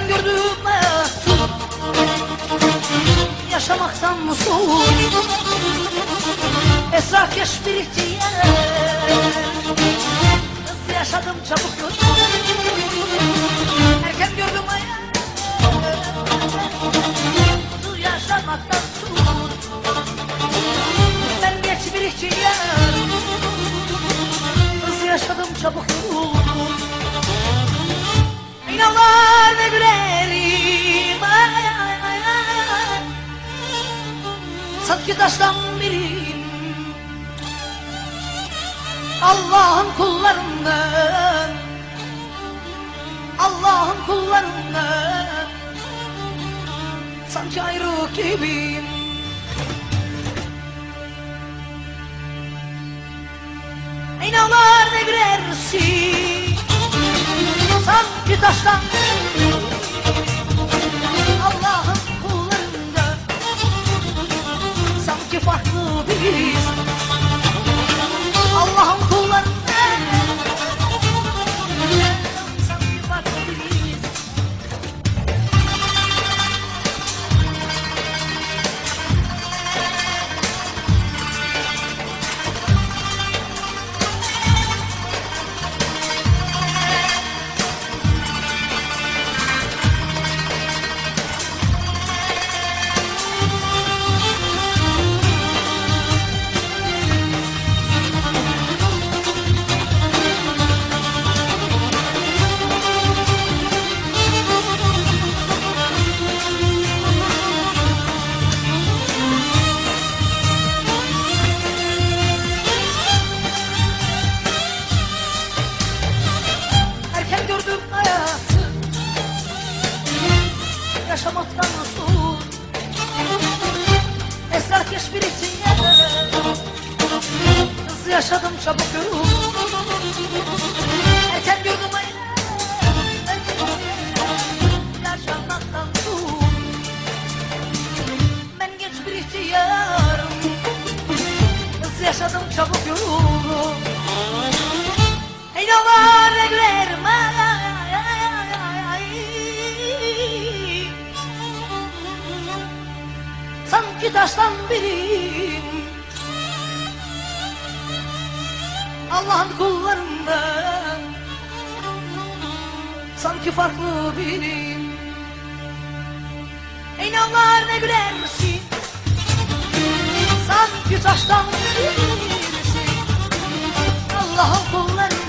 Erken gördüm hayatı, yaşamaktan musul, esrar keş bir ihtiyar. Hızlı yaşadım çabuk yoruldum. Erken gördüm hayatı, yaşamaktan musul, ben geç bir ihtiyar. Hızlı yaşadım çabuk yoruldum. İnanlar ne gülerim, ay ay ay ay, sanki taştan biriyim. Allah'ın kullarından, Allah'ın kullarından, sanki ayrı gibiyim. İnanlar ne gülersin, sanki taştan Allah'ın kullarında, sanki farklı biriz. Allah'ın kullarında, sanki farklı biriz. Yaşamaktan usul, esrarkeş bir ihtiyar. Hızlı yaşadım çabuk yoruldum. Erken gördüm hayat, yaşamaktan usul, ben geç bir ihtiyarım. Hızlı yaşadım çabuk yoruldum. İnanlar ne gülerim, ay ay ay ay ay, sanki taştan biriyim. Allah'ın kullarından, sanki farklı biriyim. İnanlar ne gülersin, sanki taştan birisi. Allah'ın kullarından,